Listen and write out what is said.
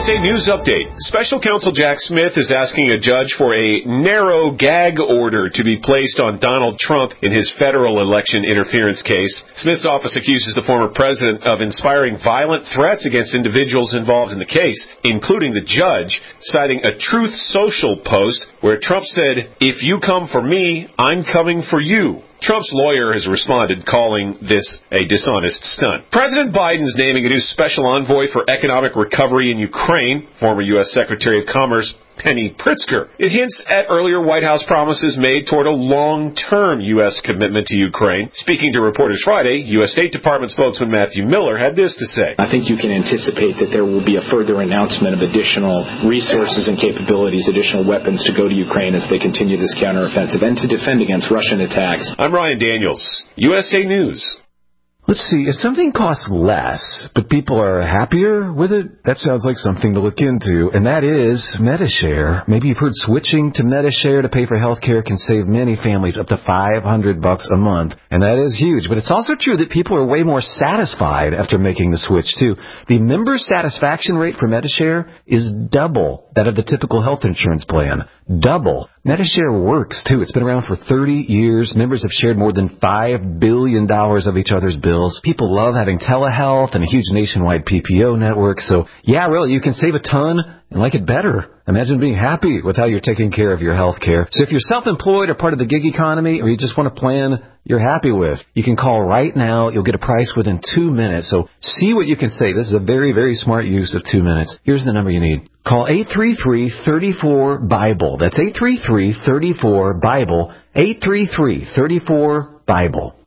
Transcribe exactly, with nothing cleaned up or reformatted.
A News Update. Special Counsel Jack Smith is asking a judge for a narrow gag order to be placed on Donald Trump in his federal election interference case. Smith's office accuses the former president of inspiring violent threats against individuals involved in the case, including the judge, citing a Truth Social post where Trump said, "If you come for me, I'm coming for you." Trump's lawyer has responded, calling this a dishonest stunt. President Biden's naming a new special envoy for economic recovery in Ukraine, former U S Secretary of Commerce Penny Pritzker. It hints at earlier White House promises made toward a long-term U S commitment to Ukraine. Speaking to Reporters Friday, U S State Department spokesman Matthew Miller had this to say. I think you can anticipate that there will be a further announcement of additional resources and capabilities, additional weapons to go to Ukraine as they continue this counteroffensive and to defend against Russian attacks. I'm Ryan Daniels, U S A News. Let's see, if something costs less, but people are happier with it, that sounds like something to look into, and that is Medi-Share. Maybe you've heard switching to Medi-Share to pay for health care can save many families up to five hundred bucks a month, and that is huge. But it's also true that people are way more satisfied after making the switch, too. The member satisfaction rate for Medi-Share is double that of the typical health insurance plan. Double. Medi-Share works, too. It's been around for thirty years. Members have shared more than five billion dollars of each other's bills. People love having telehealth and a huge nationwide P P O network. So, yeah, really, you can save a ton and like it better. Imagine being happy with how you're taking care of your health care. So if you're self-employed or part of the gig economy, or you just want a plan you're happy with, you can call right now. You'll get a price within two minutes. So see what you can save. This is a very, very smart use of two minutes. Here's the number you need. Call eight three three, three four, BIBLE. That's eight three three, three four, BIBLE. eight three three, three four, BIBLE.